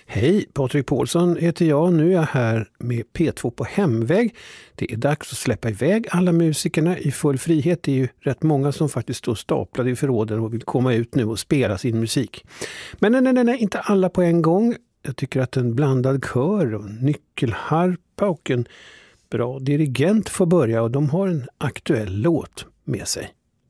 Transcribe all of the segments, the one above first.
Hej, Patrik Paulsson heter jag. Nu är jag här med P2 på hemväg. Det är dags att släppa iväg alla musikerna i full frihet. Det är ju rätt många som faktiskt står staplade i förråden och vill komma ut nu och spela sin musik. Men nej, inte alla på en gång. Jag tycker att en blandad kör och nyckelharpa och en bra dirigent får börja, och de har en aktuell låt med sig.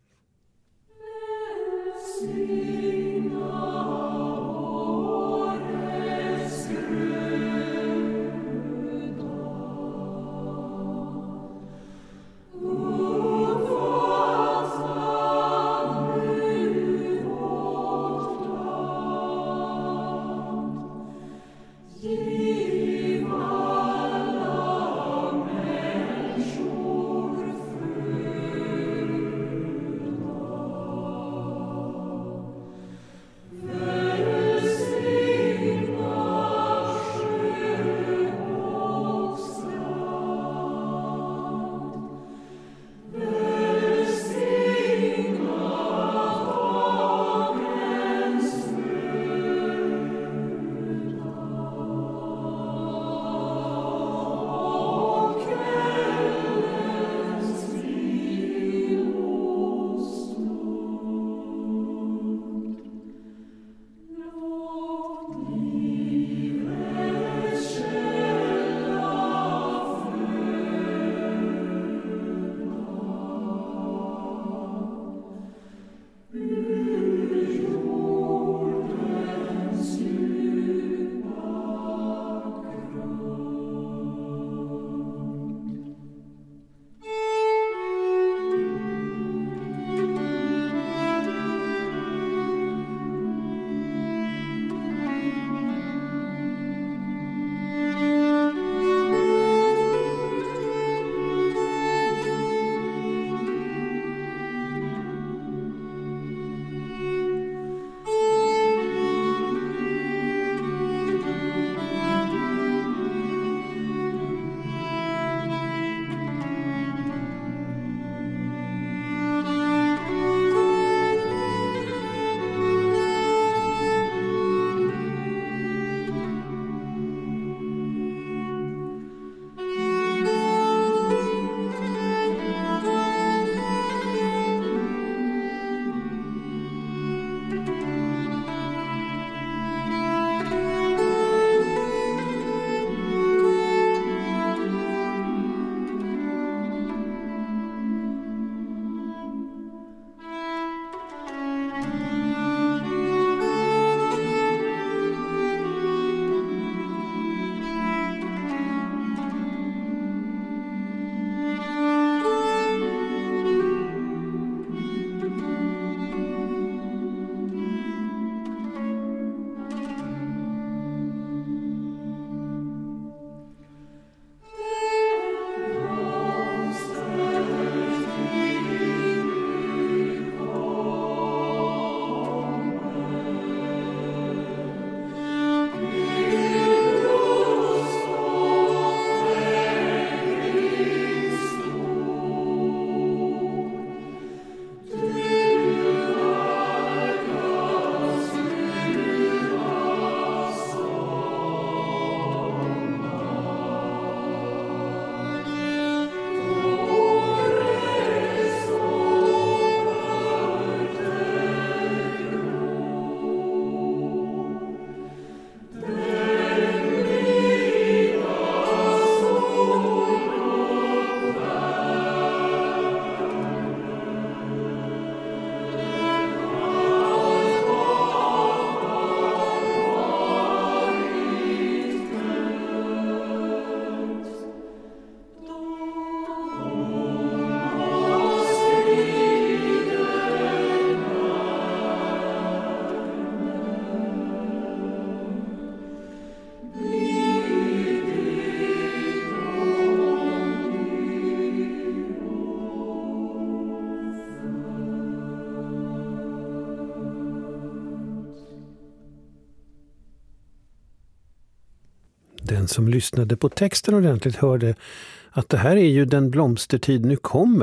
Den som lyssnade på texten ordentligt hörde att det här är ju Den blomstertid nu kommer,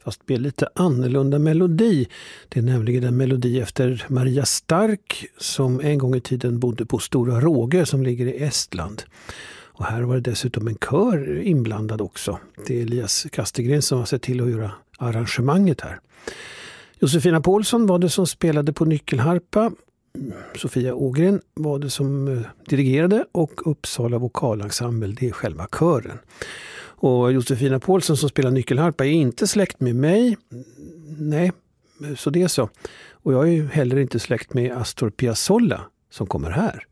fast med lite annorlunda melodi. Det är nämligen en melodi efter Maria Stark som en gång i tiden bodde på Stora Råge som ligger i Estland. Och här var det dessutom en kör inblandad också. Det är Elias Kastegren som har sett till att göra arrangemanget här. Josefina Paulsson var det som spelade på nyckelharpa. Sofia Ågren var det som dirigerade och Uppsala vokalensemble, det är själva kören. Och Josefina Paulsson som spelar nyckelharpa är inte släkt med mig. Nej, så det är så. Och jag är ju heller inte släkt med Astor Piazzolla som kommer här.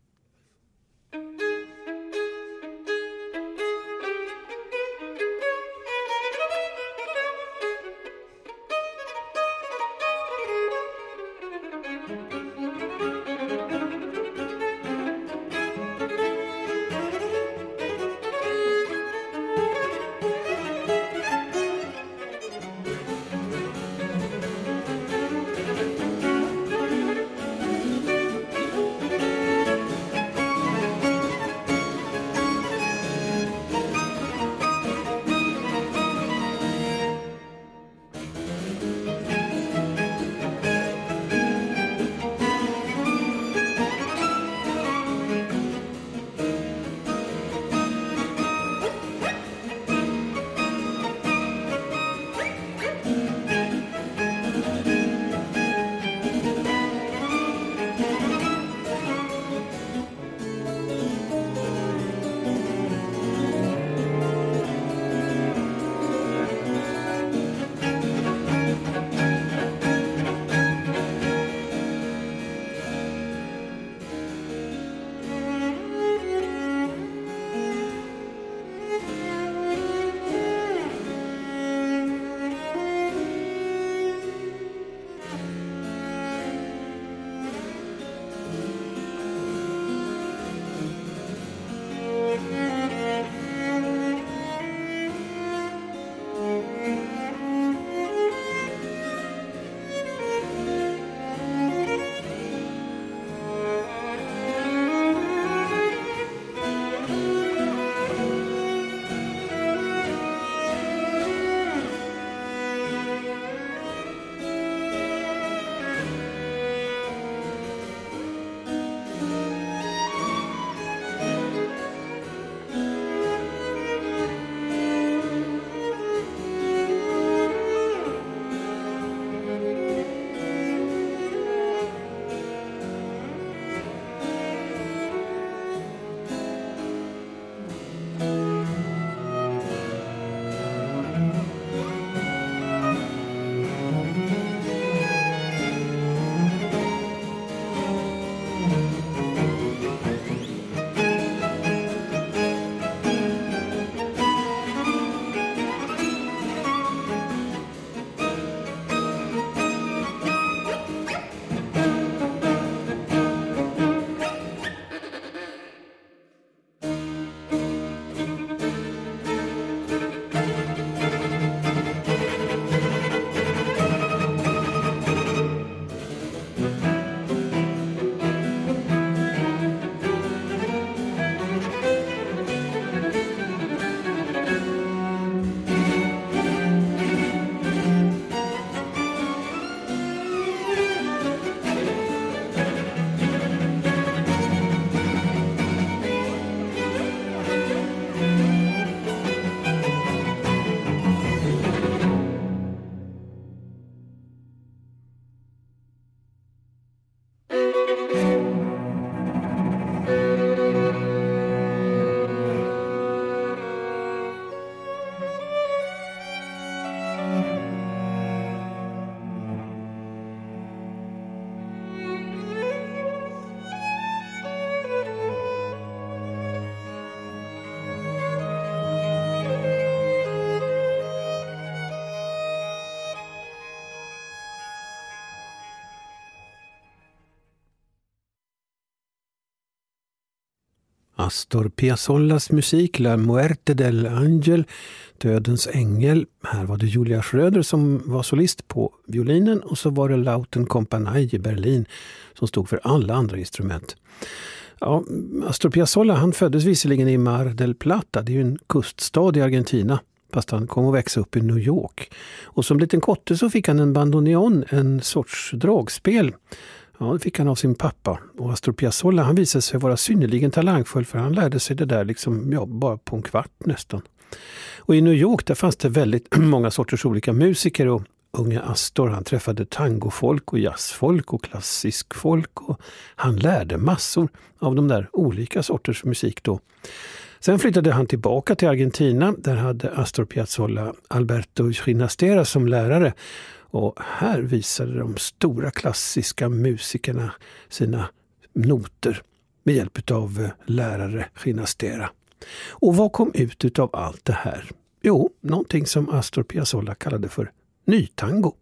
Astor Piazzolas musik, La Muerte del Angel, Dödens ängel. Här var det Julia Schröder som var solist på violinen och så var det Lauten Kompani i Berlin som stod för alla andra instrument. Ja, Astor Piazzolla han föddes visserligen i Mar del Plata, det är ju en kuststad i Argentina. fast han kom att växa upp i New York. Och som liten kotte så fick han en bandoneon, en sorts dragspel. Ja, det fick han av sin pappa. Och Astor Piazzolla, han visade sig vara synnerligen talangfull, för han lärde sig det där liksom, bara på en kvart nästan. Och i New York där fanns det väldigt många sorters olika musiker, och unga Astor, han träffade tangofolk och jazzfolk och klassisk folk, och han lärde massor av de där olika sorters musik då. Sen flyttade han tillbaka till Argentina. Där hade Astor Piazzolla Alberto Ginastera som lärare. Och här visade de stora klassiska musikerna sina noter med hjälp av lärare Ginastera. Och vad kom ut av allt det här? Jo, någonting som Astor Piazzolla kallade för nytango.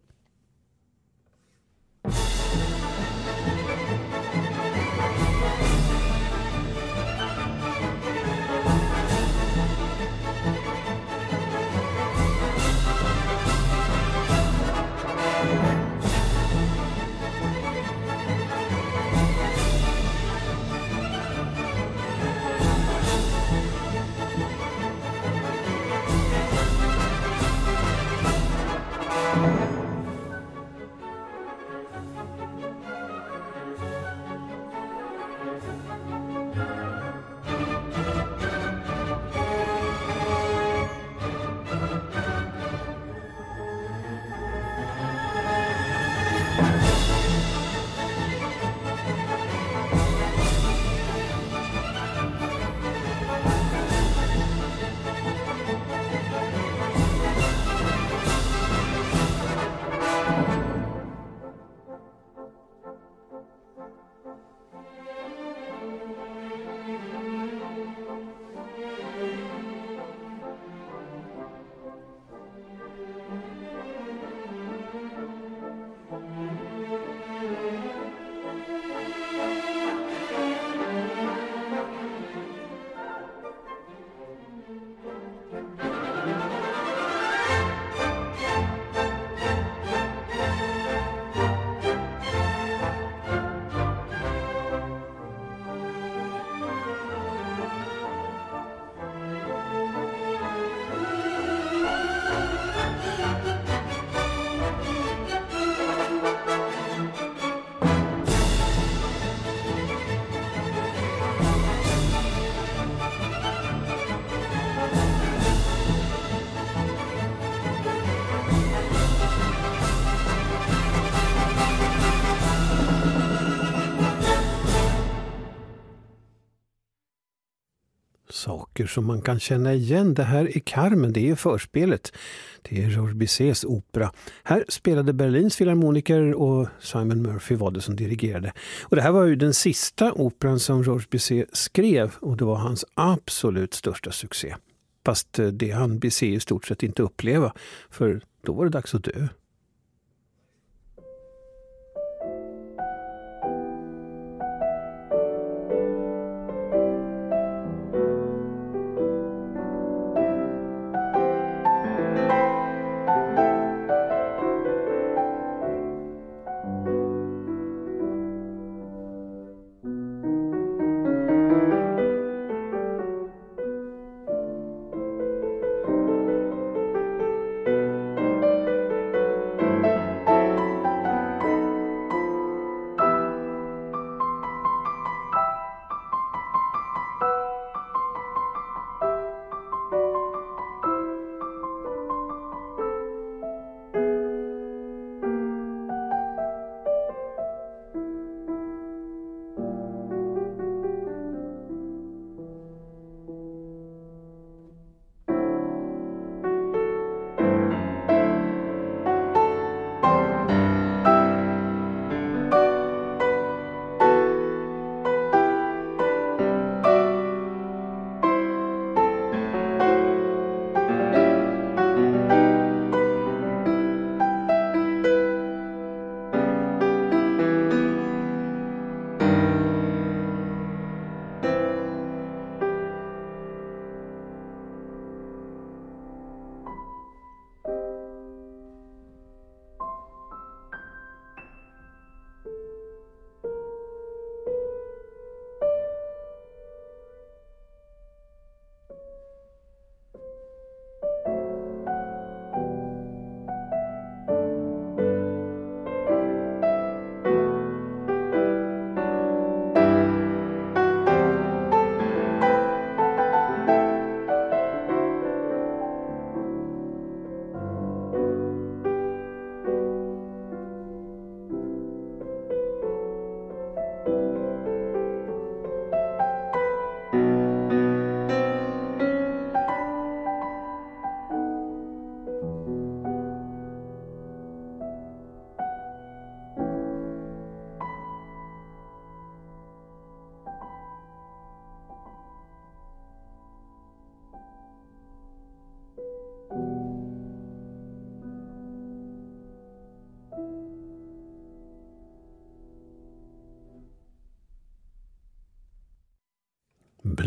Saker som man kan känna igen. Det här är Carmen, det är förspelet. Det är Georges Bizets opera. Här spelade Berlins filharmoniker och Simon Murphy var det som dirigerade. Och det här var ju den sista operan som Georges Bizet skrev, och det var hans absolut största succé. Fast det han Bizet i stort sett inte uppleva, för då var det dags att dö.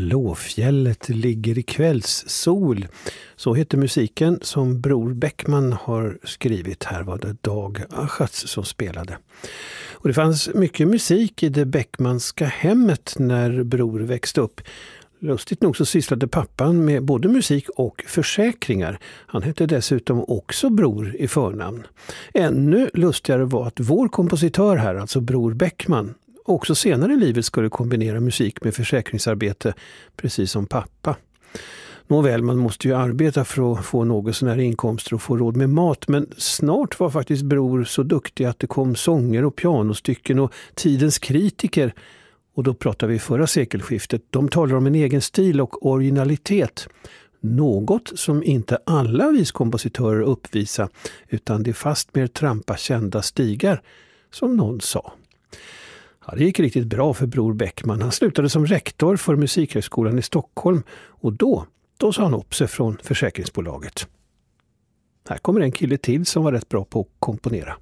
Blåfjället ligger i kvällssol. Så heter musiken som Bror Bäckman har skrivit. Här var det Dag Aschatz som spelade. Och det fanns mycket musik i det Bäckmanska hemmet när Bror växte upp. Lustigt nog så sysslade pappan med både musik och försäkringar. Han hette dessutom också Bror i förnamn. Ännu lustigare var att vår kompositör här, alltså Bror Bäckman, också senare i livet skulle kombinera musik med försäkringsarbete, precis som pappa. Nåväl, man måste ju arbeta för att få något sån här inkomster och få råd med mat, men snart var faktiskt Bror så duktig att det kom sånger och pianostycken och tidens kritiker. Och då pratar vi förra sekelskiftet. De talar om en egen stil och originalitet. Något som inte alla viskompositörer uppvisar, utan det är fast mer trampa kända stigar, som någon sa. Ja, det gick riktigt bra för Bror Bäckman. Han slutade som rektor för Musikhögskolan i Stockholm och då sa han upp sig från försäkringsbolaget. Här kommer en kille till som var rätt bra på att komponera.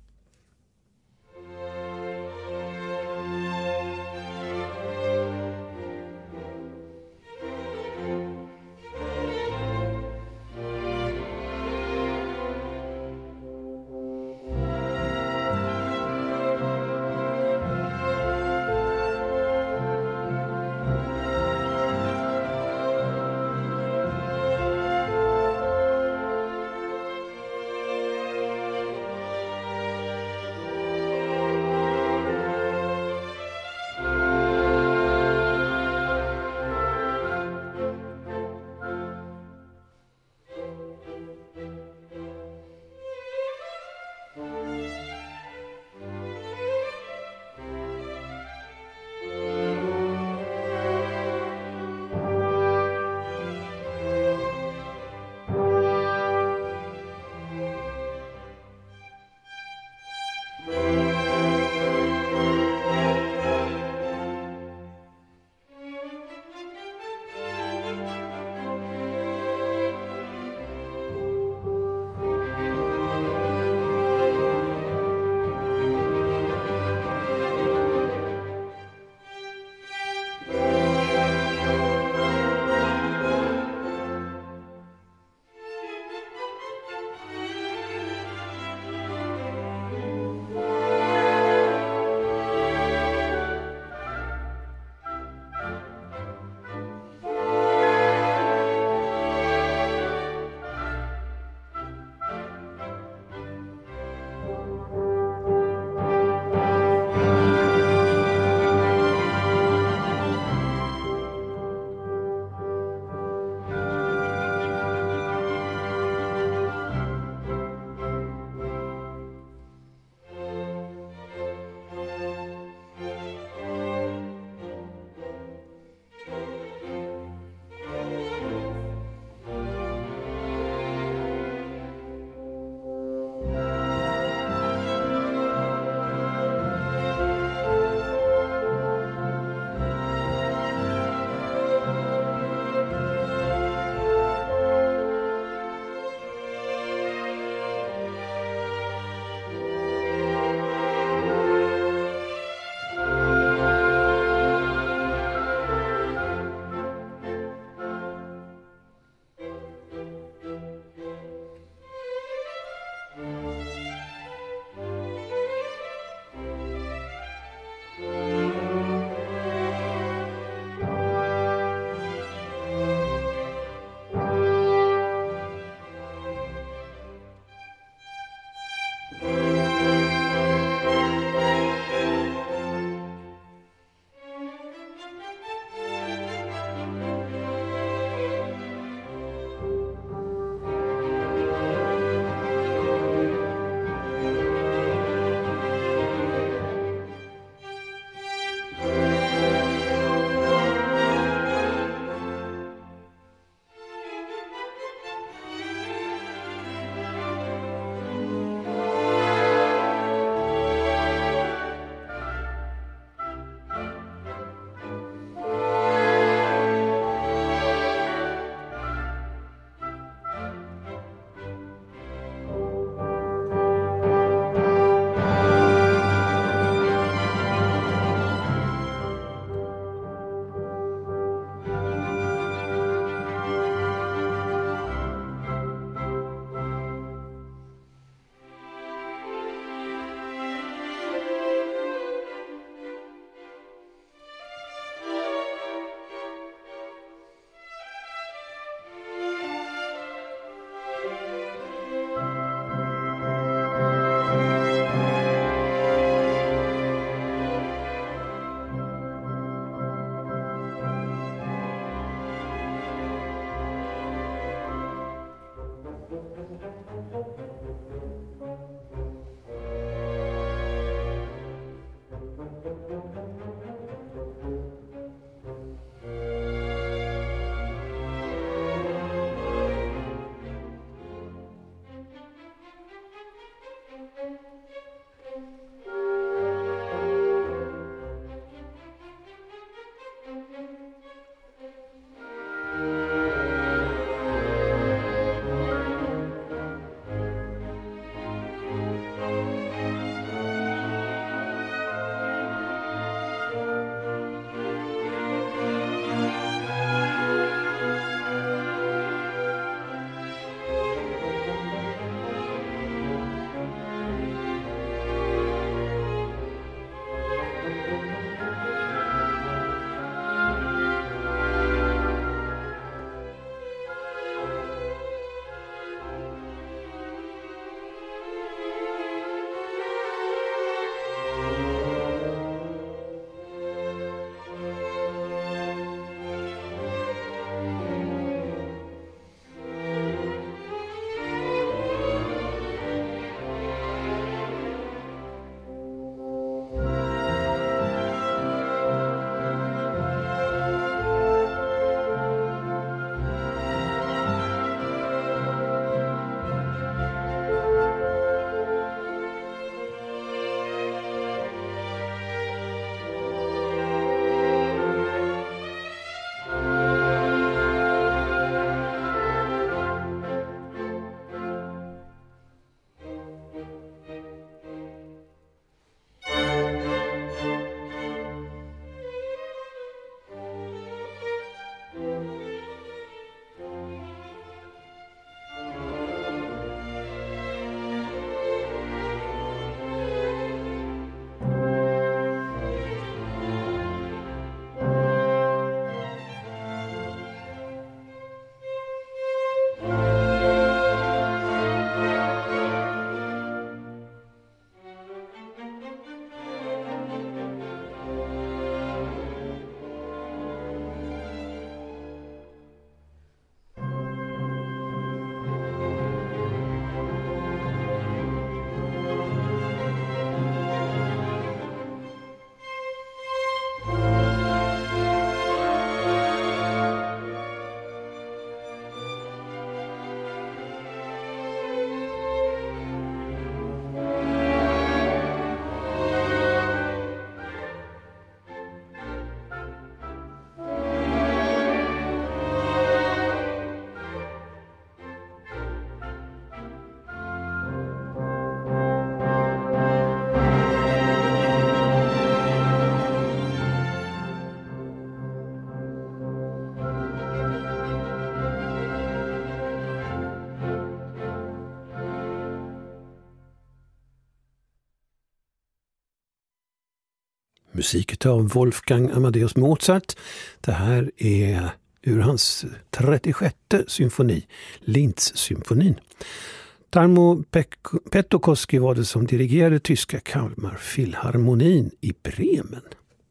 Musik av Wolfgang Amadeus Mozart. Det här är ur hans 36:e symfoni, Linz-symfonin. Tarmo Pettokoski var det som dirigerade tyska Kalmarfilharmonin i Bremen.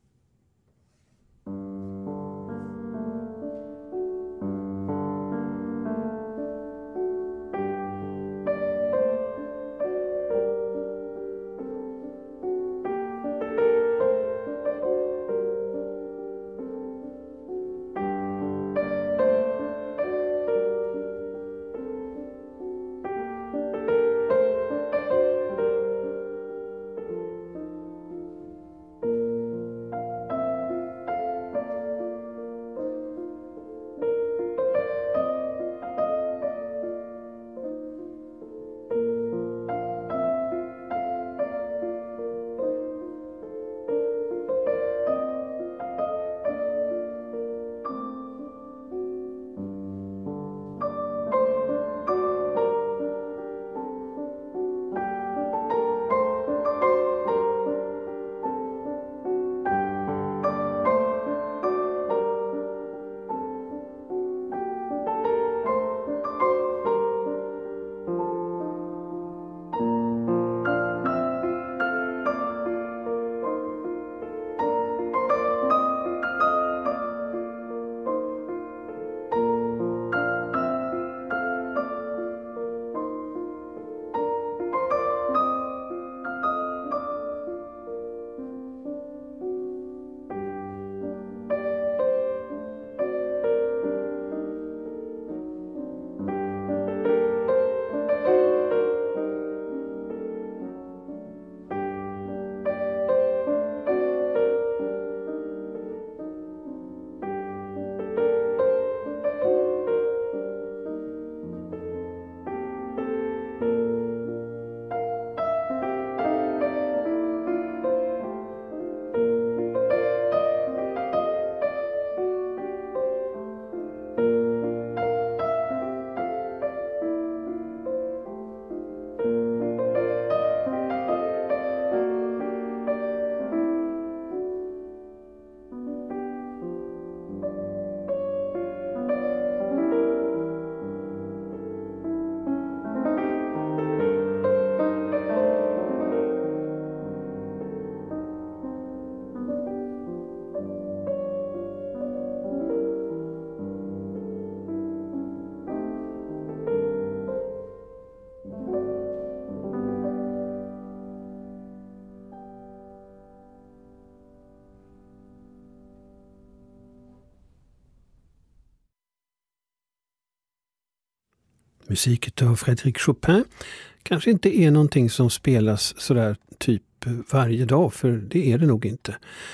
Musik av Frédéric Chopin kanske inte är någonting som spelas sådär typ varje dag, för det är det nog inte.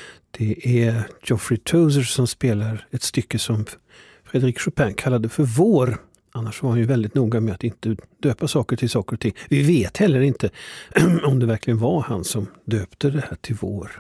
Det är Geoffrey Tozer som spelar ett stycke som Frédéric Chopin kallade för Vår. Annars var han ju väldigt noga med att inte döpa saker till saker och ting. Vi vet heller inte om det verkligen var han som döpte det här till Vår.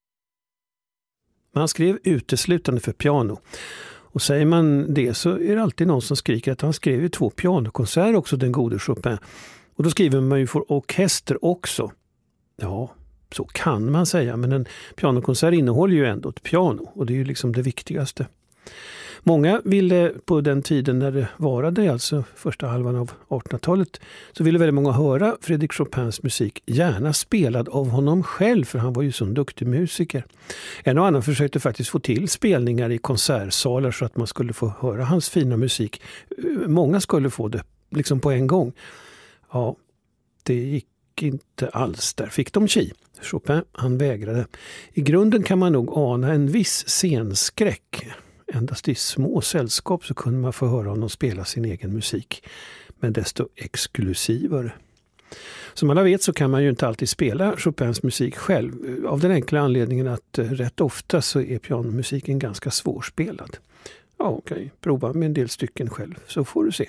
Man skrev uteslutande för piano. Och säger man det så är det alltid någon som skriker att han skrev 2 pianokonserter också, den gode Chopin. Och då skriver man ju för orkester också. Ja, så kan man säga, men en pianokonsert innehåller ju ändå ett piano och det är ju liksom det viktigaste. Många ville på den tiden när det varade, alltså första halvan av 1800-talet, så ville väldigt många höra Frédéric Chopins musik, gärna spelad av honom själv, för han var ju så en duktig musiker. En och annan försökte faktiskt få till spelningar i konsertsalar så att man skulle få höra hans fina musik. Många skulle få det liksom på en gång. Ja, det gick inte alls. Där fick de chi. Chopin, han vägrade. I grunden kan man nog ana en viss scenskräck. Endast i små sällskap så kunde man få höra honom spela sin egen musik, men desto exklusivare. Som alla vet så kan man ju inte alltid spela Chopins musik själv, av den enkla anledningen att rätt ofta så är pianomusiken ganska svårspelad. Ja, okej, prova med en del stycken själv så får du se.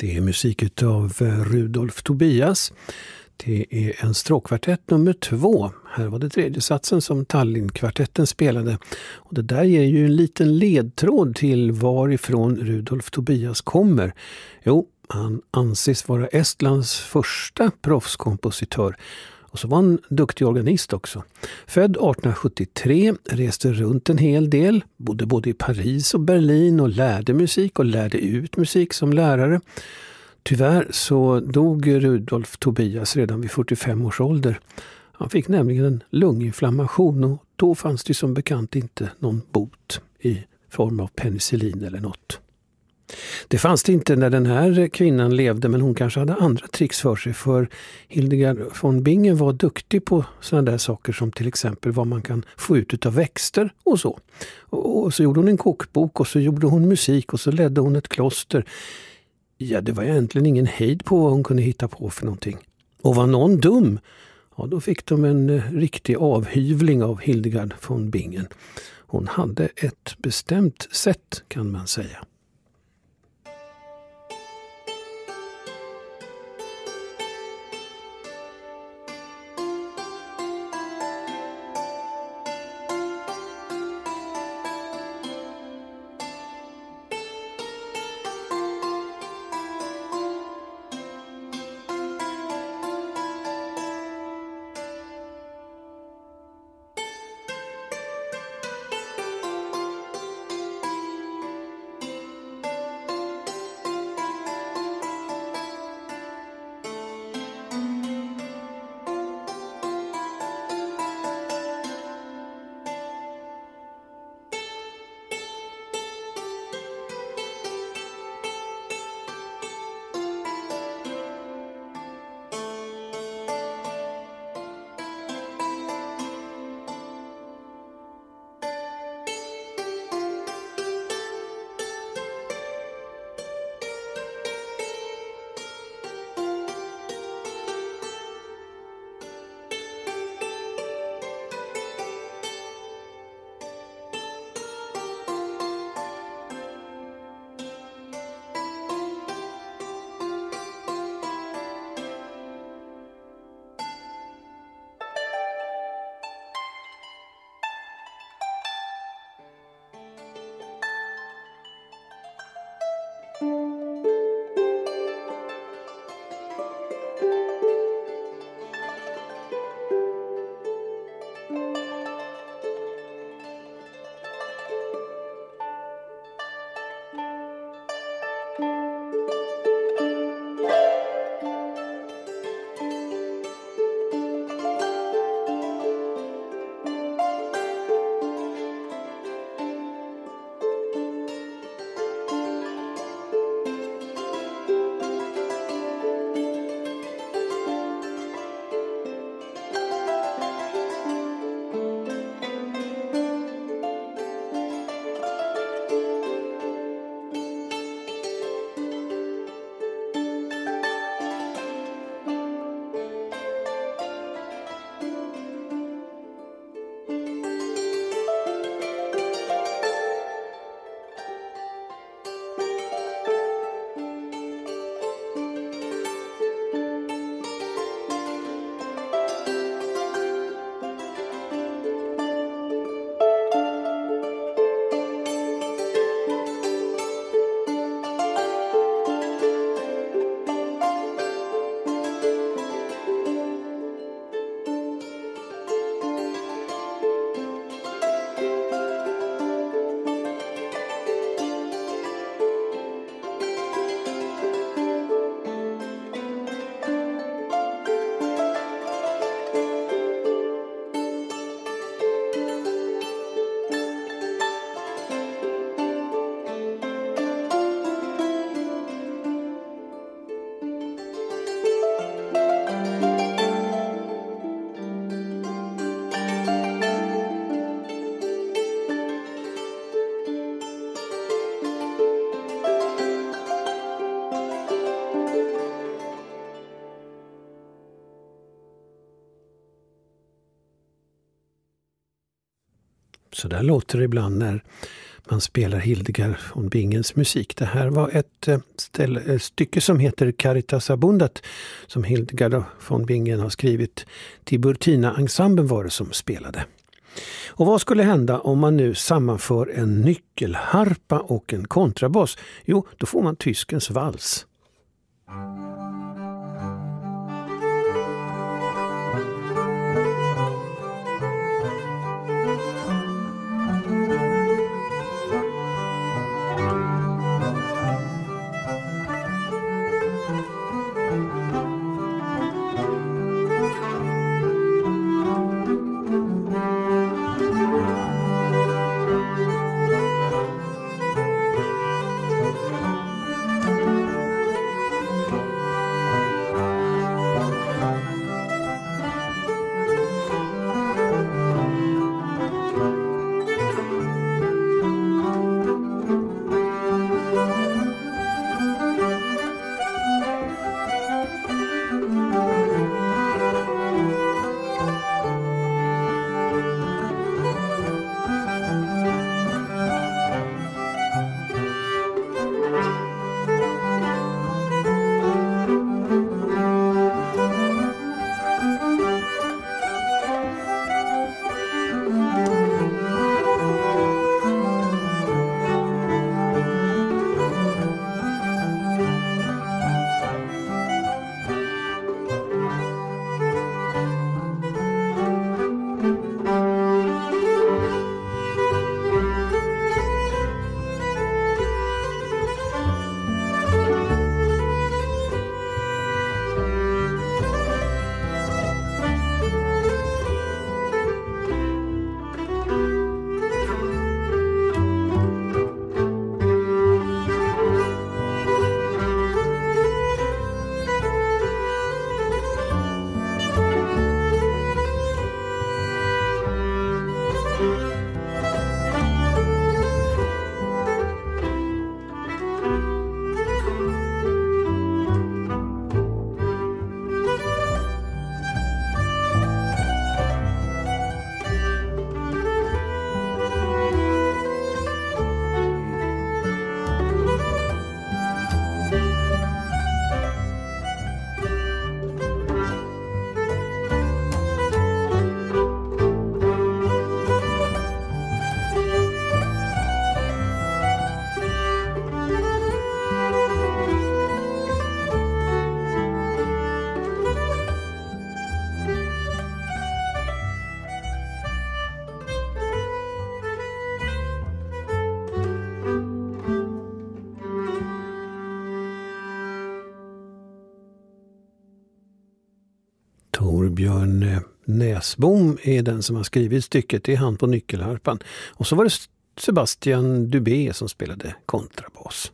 Det är musik av Rudolf Tobias. Det är en stråkkvartett nummer 2. Här var det tredje satsen som Tallinn-kvartetten spelade. Och det där ger ju en liten ledtråd till varifrån Rudolf Tobias kommer. Jo, han anses vara Estlands första proffskompositör. Och så var han duktig organist också. Född 1873, reste runt en hel del, bodde både i Paris och Berlin och lärde musik och lärde ut musik som lärare. Tyvärr så dog Rudolf Tobias redan vid 45 års ålder. Han fick nämligen en lunginflammation och då fanns det som bekant inte någon bot i form av penicillin eller något. Det fanns det inte när den här kvinnan levde, men hon kanske hade andra tricks för sig, för Hildegard von Bingen var duktig på sådana där saker som till exempel vad man kan få ut av växter och så. Och så gjorde hon en kokbok och så gjorde hon musik och så ledde hon ett kloster. Ja, det var egentligen ingen hejd på vad hon kunde hitta på för någonting. Och var någon dum, ja då fick de en riktig avhyvling av Hildegard von Bingen. Hon hade ett bestämt sätt, kan man säga. Så där låter det ibland när man spelar Hildegard von Bingens musik. Det här var ett stycke som heter Caritas Abundat som Hildegard von Bingen har skrivit. Tiburtina-ensemblen var det som spelade. Och vad skulle hända om man nu sammanför en nyckelharpa och en kontrabas? Jo, då får man tyskens vals. Torbjörn Näsbom är den som har skrivit stycket. Det är han på nyckelharpan. Och så var det Sebastian Dubé som spelade kontrabas.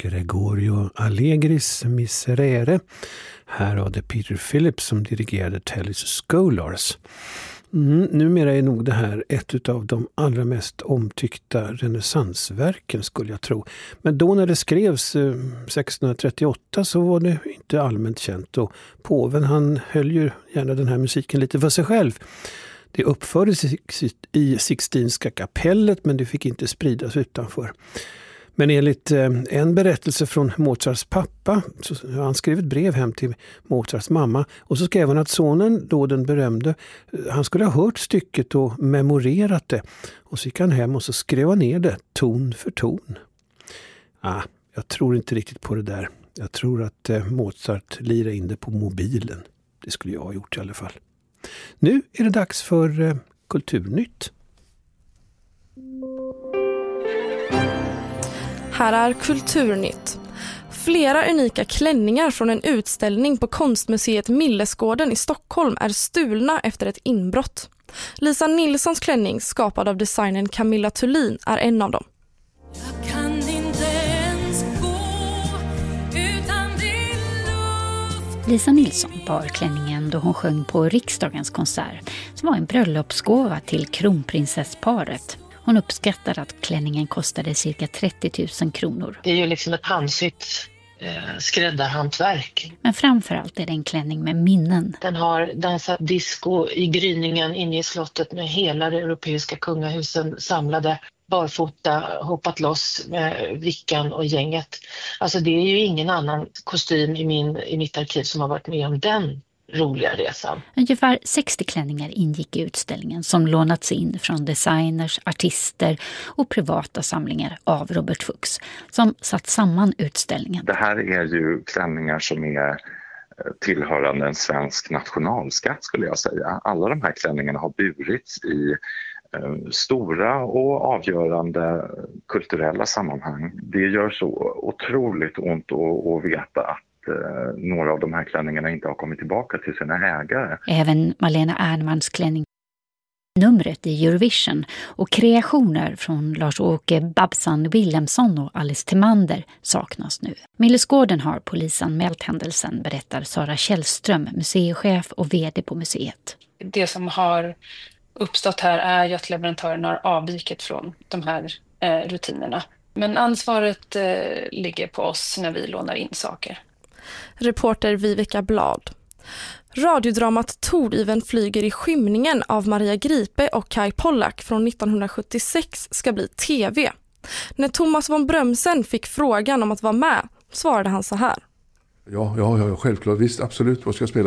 Gregorio Allegris Miserere. Här har det Peter Phillips som dirigerade Tellis Scholars. Numera är nog det här ett av de allra mest omtyckta renässansverken, skulle jag tro. Men då när det skrevs 1638 så var det inte allmänt känt, och påven han höll ju gärna den här musiken lite för sig själv. Det uppfördes i Sixtinska kapellet, men det fick inte spridas utanför. Men enligt en berättelse från Mozarts pappa, så han skrev ett brev hem till Mozarts mamma, och så skrev han att sonen, då den berömde, han skulle ha hört stycket och memorerat det. Och så gick han hem och så skrev han ner det ton för ton. Jag tror inte riktigt på det där. Jag tror att Mozart lirade in det på mobilen. Det skulle jag ha gjort i alla fall. Nu är det dags för Kulturnytt. Här är Kulturnytt. Flera unika klänningar från en utställning på konstmuseet Millesgården i Stockholm är stulna efter ett inbrott. Lisa Nilssons klänning, skapad av designern Camilla Thulin, är en av dem. Jag kan inte ens gå utan din luft. Lisa Nilsson bar klänningen då hon sjöng på riksdagens konsert, som var en bröllopsgåva till kronprinsessparet. Hon uppskattar att klänningen kostade cirka 30 000 kronor. Det är ju liksom ett handsytt skräddarhantverk. Men framförallt är det en klänning med minnen. Den har dansat disco i gryningen inne i slottet med hela det europeiska kungahusen samlade, barfota, hoppat loss med Vickan och gänget. Alltså det är ju ingen annan kostym i mitt arkiv som har varit med om den roliga resan. Ungefär 60 klänningar ingick i utställningen som lånats in från designers, artister och privata samlingar av Robert Fuchs som satt samman utställningen. Det här är ju klänningar som är tillhörande en svensk nationalskatt, skulle jag säga. Alla de här klänningarna har burits i stora och avgörande kulturella sammanhang. Det gör så otroligt ont att veta att några av de här klänningarna inte har kommit tillbaka till sina ägare. Även Malena Ernmans klänning, numret i Eurovision och kreationer från Lars-Åke Babsan Wilhelmsson och Alice Timander saknas nu. Millesgården har polisanmält händelsen, berättar Sara Källström, museichef och vd på museet. Det som har uppstått här är ju att leverantören har avvikit från de här rutinerna. Men ansvaret ligger på oss när vi lånar in saker. Reporter Viveka Blad. Radiodramat Tordiven flyger i skymningen av Maria Gripe och Kai Pollak från 1976 ska bli tv. När Thomas von Brömsen fick frågan om att vara med svarade han så här. Ja, självklart. Visst, absolut. Vad ska jag spela?